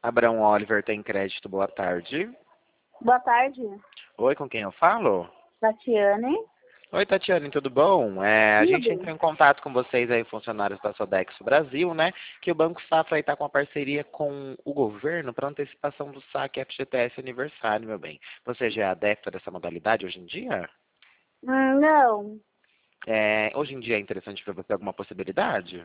Abraão Oliver tem crédito, boa tarde. Boa tarde, Oi, com quem eu falo? Tatiane. Oi, Tatiane, tudo bom? A gente Tudo. entrou em contato com vocês aí, funcionários da Sodexo Brasil, né? Que o Banco Safra aí tá com uma parceria com o governo para antecipação do saque FGTS aniversário, meu bem. Você já é adepta dessa modalidade hoje em dia? Não, Hoje em dia é interessante para você alguma possibilidade?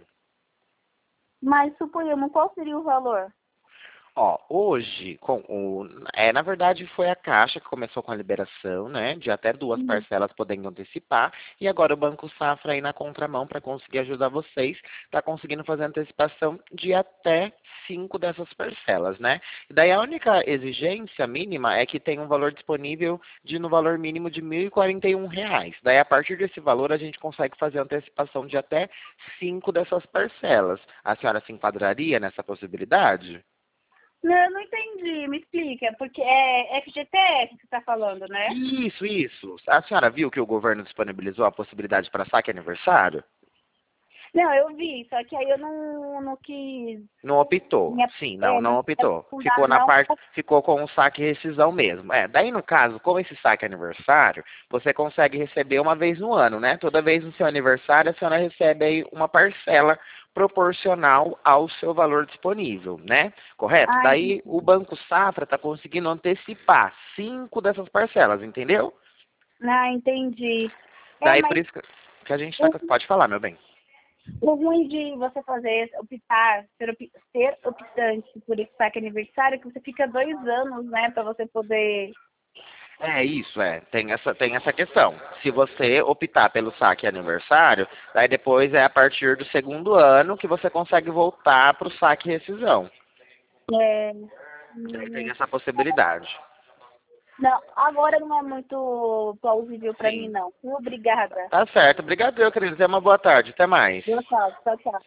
mas suponhamos, qual seria o valor? Ó, hoje, na verdade, foi a Caixa que começou com a liberação, né, de até duas Hum. parcelas podendo antecipar, e agora o Banco Safra aí na contramão para conseguir ajudar vocês, está conseguindo fazer antecipação de até 5 dessas parcelas, né? E daí a única exigência mínima é que tem um valor disponível no valor mínimo de R$ 1.041. Daí a partir desse valor a gente consegue fazer antecipação de até 5 dessas parcelas. A senhora se enquadraria nessa possibilidade? Não, eu não entendi, me explica, porque é FGTS que você está falando, né? Isso. A senhora viu que o governo disponibilizou a possibilidade para saque aniversário? Não, eu vi, só que aí eu não quis Não optou. me, Sim, não me optou. aprofundar, Ficou na não. parte, ficou com o saque e rescisão mesmo. Daí no caso, como esse saque aniversário, você consegue receber uma vez no ano, né? Toda vez no seu aniversário, a senhora recebe aí uma parcela proporcional ao seu valor disponível, né? Correto? Ah, Daí o Banco Safra está conseguindo antecipar 5 dessas parcelas, entendeu? entendi. Daí por Mas isso que a gente tá. o, Pode falar, meu bem. o ruim de você optar, ser optante por esse saque aniversário, é que você fica 2 anos, né, para você poder. Tem essa questão. Se você optar pelo saque aniversário, daí depois é a partir do segundo ano que você consegue voltar para o saque rescisão. É, Daí tem hum, essa possibilidade. não, agora não é muito plausível para mim, Sim. não. Obrigada. Tá certo. Obrigado, querido. Tenha uma boa tarde. Até mais. Boa tarde. Tchau, tchau.